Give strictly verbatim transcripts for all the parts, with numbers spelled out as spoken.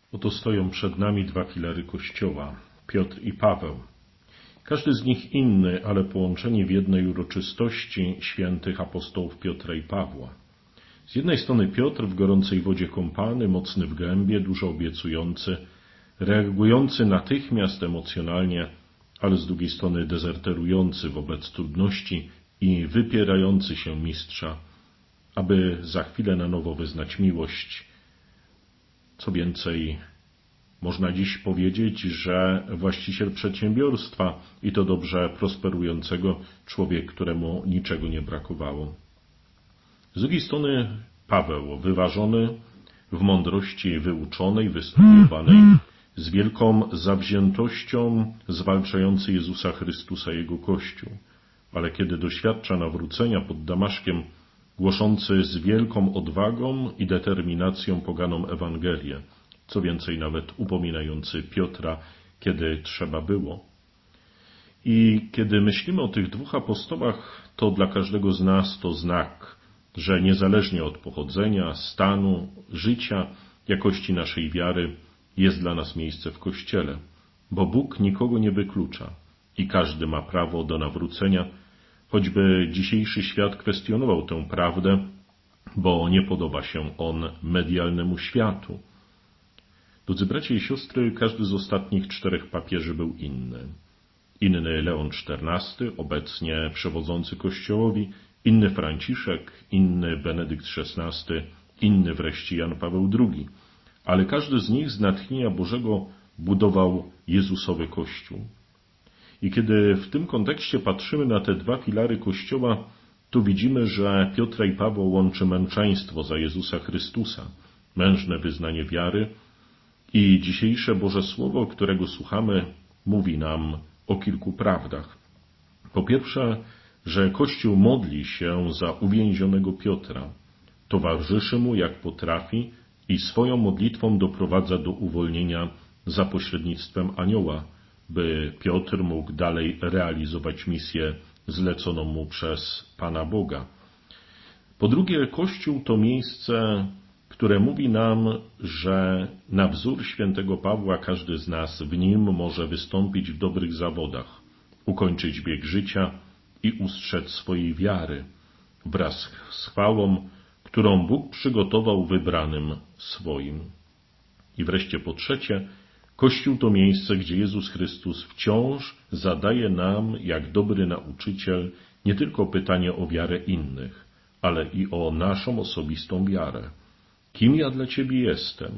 Oto stoją przed nami dwa filary Kościoła, Piotr i Paweł. Każdy z nich inny, ale połączeni w jednej uroczystości świętych apostołów Piotra i Pawła. Z jednej strony Piotr w gorącej wodzie kąpany, mocny w gębie, dużo obiecujący, reagujący natychmiast emocjonalnie, ale z drugiej strony dezerterujący wobec trudności i wypierający się mistrza, aby za chwilę na nowo wyznać miłość. Co więcej, można dziś powiedzieć, że właściciel przedsiębiorstwa i to dobrze prosperującego, człowiek, któremu niczego nie brakowało. Z drugiej strony Paweł, wyważony, w mądrości wyuczonej, wystudiowanej, z wielką zawziętością zwalczający Jezusa Chrystusa i Jego Kościół, ale kiedy doświadcza nawrócenia pod Damaszkiem, głoszący z wielką odwagą i determinacją poganą Ewangelię, co więcej nawet upominający Piotra, kiedy trzeba było. I kiedy myślimy o tych dwóch apostołach, to dla każdego z nas to znak, że niezależnie od pochodzenia, stanu, życia, jakości naszej wiary, jest dla nas miejsce w Kościele, bo Bóg nikogo nie wyklucza i każdy ma prawo do nawrócenia, choćby dzisiejszy świat kwestionował tę prawdę, bo nie podoba się on medialnemu światu. Drodzy bracia i siostry, każdy z ostatnich czterech papieży był inny. Inny Leon czternasty, obecnie przewodzący Kościołowi, inny Franciszek, inny Benedykt szesnasty, inny wreszcie Jan Paweł drugi. Ale każdy z nich z natchnienia Bożego budował Jezusowy Kościół. I kiedy w tym kontekście patrzymy na te dwa filary Kościoła, to widzimy, że Piotra i Pawła łączy męczeństwo za Jezusa Chrystusa, mężne wyznanie wiary i dzisiejsze Boże Słowo, którego słuchamy, mówi nam o kilku prawdach. Po pierwsze, że Kościół modli się za uwięzionego Piotra, towarzyszy mu jak potrafi i swoją modlitwą doprowadza do uwolnienia za pośrednictwem anioła, by Piotr mógł dalej realizować misję zleconą mu przez Pana Boga. Po drugie, Kościół to miejsce, które mówi nam, że na wzór świętego Pawła każdy z nas w nim może wystąpić w dobrych zawodach, ukończyć bieg życia i ustrzec swojej wiary wraz z chwałą, którą Bóg przygotował wybranym swoim. I wreszcie po trzecie, Kościół to miejsce, gdzie Jezus Chrystus wciąż zadaje nam, jak dobry nauczyciel, nie tylko pytanie o wiarę innych, ale i o naszą osobistą wiarę. Kim ja dla Ciebie jestem?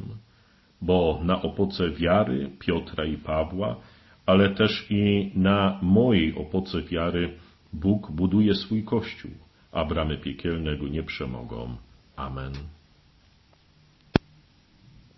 Bo na opoce wiary Piotra i Pawła, ale też i na mojej opoce wiary Bóg buduje swój Kościół, a bramy piekielne go nie przemogą. Amen.